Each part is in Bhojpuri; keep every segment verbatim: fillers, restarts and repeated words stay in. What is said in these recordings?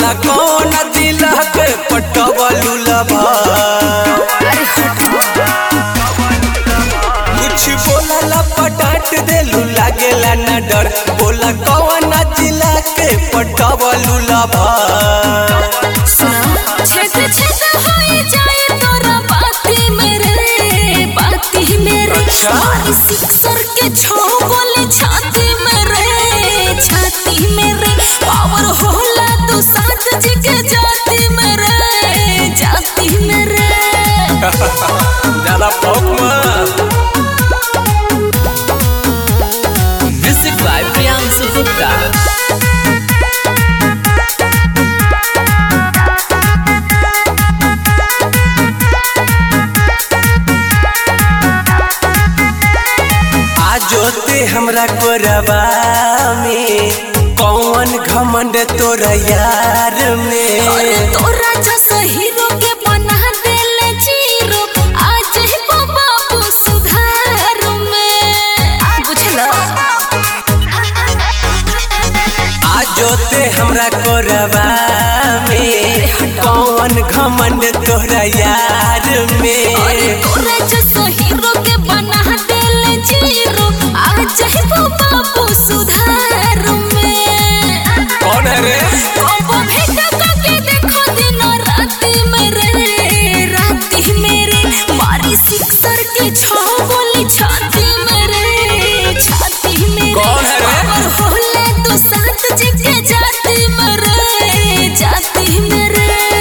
बोला कौन दिला के पटवलू लभा कुछ बोला ला पटाट देलू लागेला न डर बोला कौन जिला के पटवलू लभा छेद छेद होई जाए तोरा बाती मेरे बाती मेरे मारी सिक्सर के छो गोली छाती मेरे छाती मेरे पावर होला तो साथ जी के जाती मेरे जाती मेरे ज्यादा पॉप मत म्यूजिक बाय प्रियांशु गुप्ता जोते हमरा कोरबा में कौन घमंड तोरा यार में तोरा जैसा हीरो के बना देले जीरो आज ही बाबू सुधार में बुझला आज जोते हमरा कोरबा में कौन घमंड तोरा यार में तोरा जैसा हीरो के बना देले जीरो आज ही बाबू सुधार में कौन है रे बाबू भेट के देखो दिन राती मेरे राती मेरे मारी सिक्सर के छो गोली छाती मेरे छाती मेरे कौन है रे होले तो साथ जी के जाती मेरे जाती मेरे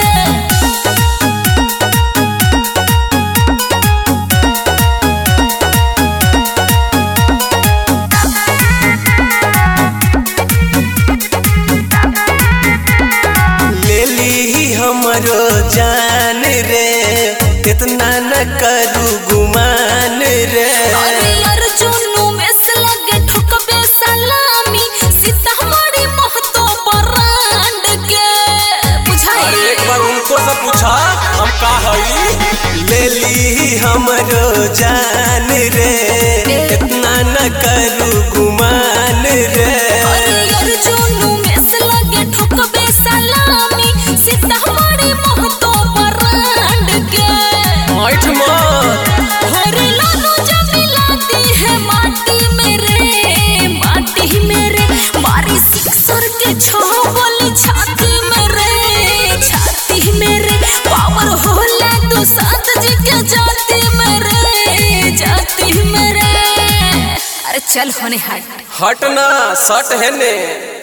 हमरो जान रे इतना न करू गुमान रे अर्जुनु में से लगे ठुकबे सलामी सीतामढ़ी महतो ब्रांड के बुझाई अरे एक बार उनको से पूछा हम का हई ले ली हमरो जान रे इतना न करू गुमान रे अर्जुनु में से लगे ठुकबे सलामी सीतामढ़ी महतो ब्रांड के आठ मत हरे लालू जब मिलाती है माटी मेरे माटी मेरे मारी सिक्सर के छो गोली छाती मेरे छाती मेरे पावर होला तो साथ जी के जाती मेरे जाती मेरे अरे चल होने हट हटना सट है ने।